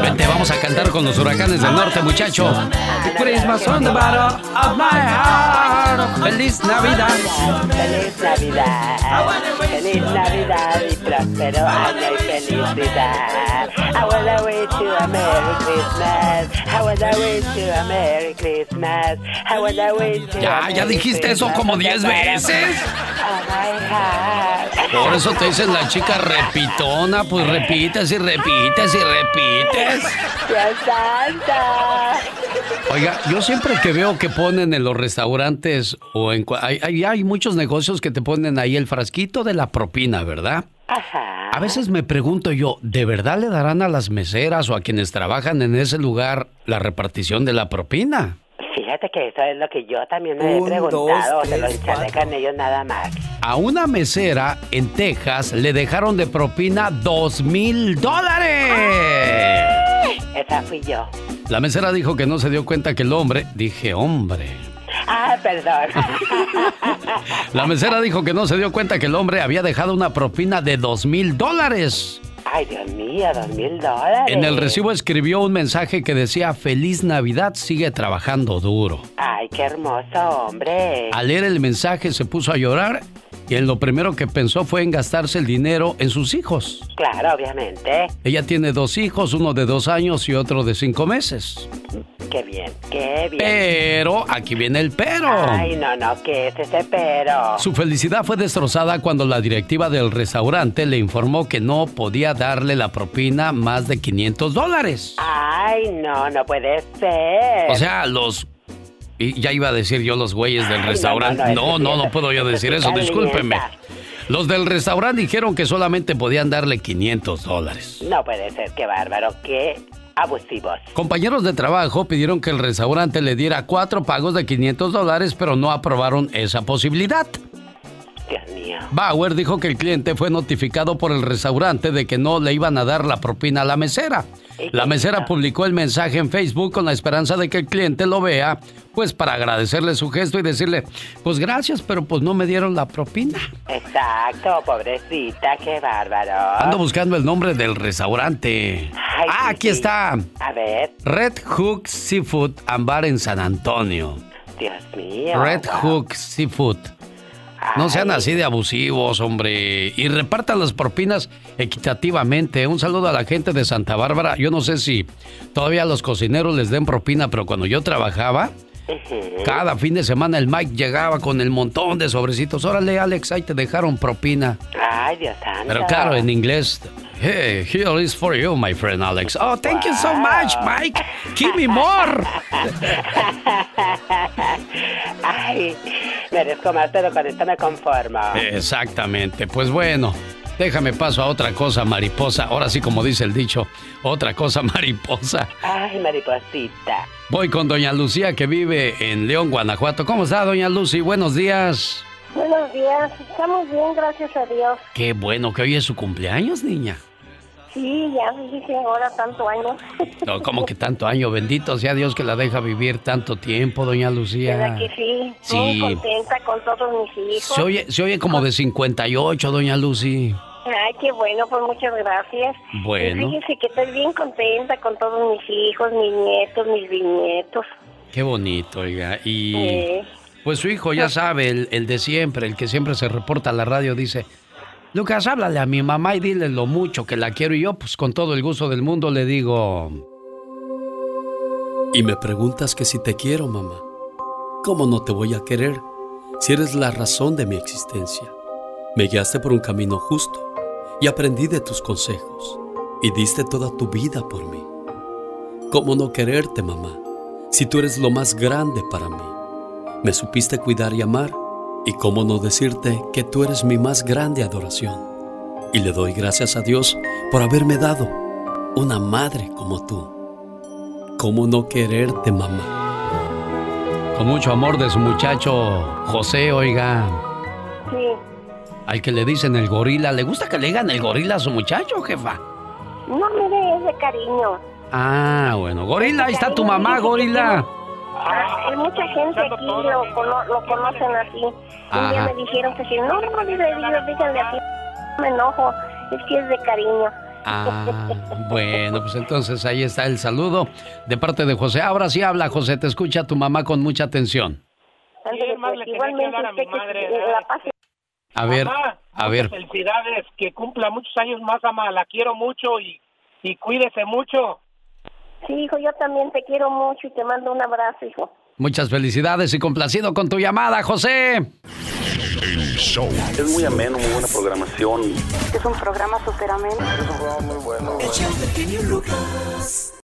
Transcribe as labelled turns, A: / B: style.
A: Vente, vamos a cantar con los Huracanes del Norte, muchacho. Christmas on the bottom of my heart. ¡Feliz Navidad!
B: ¡Feliz Navidad! ¡Feliz Navidad y próspero año y felicidad! I wanna wish you a Merry Christmas. I wanna wish you a Merry Christmas. I wanna wish you
A: Ya dijiste eso como 10 veces. Por eso te dicen la chica repitona, pues repites y repites y repites.
B: ¡Dios Santa!
A: Oiga, yo siempre que veo que ponen en los restaurantes o hay muchos negocios que te ponen ahí el frasquito de la propina, ¿verdad?
B: Ajá.
A: A veces me pregunto yo, ¿de verdad le darán a las meseras o a quienes trabajan en ese lugar la repartición de la propina?
B: Fíjate que eso es lo que yo también me he preguntado, se lo enchanecan ellos nada más.
A: A una mesera en Texas le dejaron de propina $2,000.
B: Esa fui yo.
A: La mesera dijo que no se dio cuenta que el hombre... Dije, hombre.
B: Ah, perdón.
A: La mesera dijo que no se dio cuenta que el hombre había dejado una propina de $2,000.
B: Ay, Dios mío, $2,000.
A: En el recibo escribió un mensaje que decía: Feliz Navidad, sigue trabajando duro.
B: Ay, qué hermoso, hombre.
A: Al leer el mensaje se puso a llorar y en lo primero que pensó fue en gastarse el dinero en sus hijos.
B: Claro, obviamente.
A: Ella tiene 2 hijos, uno de 2 años y otro de 5 meses.
B: Qué bien, qué bien.
A: Pero, aquí viene el pero.
B: Ay, no, ¿qué es ese pero?
A: Su felicidad fue destrozada cuando la directiva del restaurante le informó que no podía darle la propina más de $500.
B: Ay, no puede ser.
A: O sea, y ya iba a decir yo los güeyes del restaurante. No puedo yo decir eso, discúlpeme. Los del restaurante dijeron que solamente podían darle $500.
B: No puede ser, qué bárbaro, qué abusivos.
A: Compañeros de trabajo pidieron que el restaurante le diera 4 pagos de $500, pero no aprobaron esa posibilidad.
B: Dios mío.
A: Bauer dijo que el cliente fue notificado por el restaurante de que no le iban a dar la propina a la mesera. La mesera publicó el mensaje en Facebook con la esperanza de que el cliente lo vea, pues para agradecerle su gesto y decirle, pues gracias, pero pues no me dieron la propina.
B: Exacto, pobrecita, qué bárbaro.
A: Ando buscando el nombre del restaurante.
B: Ay, sí,
A: aquí está.
B: A ver.
A: Red Hook Seafood and Bar en San Antonio.
B: Dios mío.
A: Red Hook Seafood. No sean así de abusivos, hombre. Y repartan las propinas equitativamente. Un saludo a la gente de Santa Bárbara. Yo no sé si todavía a los cocineros les den propina, pero cuando yo trabajaba, cada fin de semana el Mike llegaba con el montón de sobrecitos. Órale, Alex, ahí te dejaron propina.
B: Ay, Dios santo.
A: Pero claro, en inglés. Hey, here is for you, my friend Alex. Oh, thank you so much, Mike. Give me more.
B: Ay, merezco más, pero con esto me conformo.
A: Exactamente. Pues bueno, déjame paso a otra cosa, mariposa. Ahora sí, como dice el dicho, otra cosa, mariposa.
B: Ay, mariposita.
A: Voy con doña Lucía, que vive en León, Guanajuato. ¿Cómo está, doña Lucy? Buenos días.
C: Buenos días, estamos bien, gracias a Dios.
A: Qué bueno que hoy es su cumpleaños, niña.
C: Sí, ya dije ahora tanto año.
A: No, ¿cómo que tanto año? Bendito sea Dios que la deja vivir tanto tiempo, doña Lucía.
C: ¿Verdad que sí?
A: Sí.
C: Muy contenta con todos mis hijos.
A: Se oye como de 58, doña Lucy.
C: Ay, qué bueno, pues muchas gracias.
A: Bueno.
C: Y fíjese que estoy bien contenta con todos mis hijos, mis nietos, mis bisnietos.
A: Qué bonito, oiga. Y pues su hijo ya sabe, el de siempre, el que siempre se reporta a la radio, dice: Lucas, háblale a mi mamá y dile lo mucho que la quiero. Y yo, pues con todo el gusto del mundo, le digo: y me preguntas que si te quiero, mamá. ¿Cómo no te voy a querer si eres la razón de mi existencia? Me guiaste por un camino justo y aprendí de tus consejos y diste toda tu vida por mí. ¿Cómo no quererte, mamá, si tú eres lo más grande para mí? Me supiste cuidar y amar, y cómo no decirte que tú eres mi más grande adoración. Y le doy gracias a Dios por haberme dado una madre como tú. ¿Cómo no quererte, mamá? Con mucho amor de su muchacho José, oiga.
C: Sí.
A: Al que le dicen el gorila. ¿Le gusta que le digan el gorila a su muchacho, jefa?
C: No, mire, es de cariño.
A: Ah, bueno. Gorila, ahí está tu mamá, gorila.
C: Hay mucha gente aquí lo conocen así. Un día me dijeron que si no, díganle así, me enojo, es que es de cariño.
A: Bueno, pues entonces ahí está el saludo de parte de José. Ahora sí habla, José, te escucha tu mamá con mucha atención.
C: Igualmente usted que la pase.
A: A ver,
D: mamá,
A: a ver.
D: Felicidades, que cumpla muchos años más, mamá, la quiero mucho y cuídese mucho.
C: Sí, hijo, yo también te quiero mucho y te mando un abrazo, hijo.
A: Muchas felicidades y complacido con tu llamada, José.
E: El show. Es muy ameno, muy buena programación.
C: Es un programa súper ameno.
E: Es un programa muy bueno.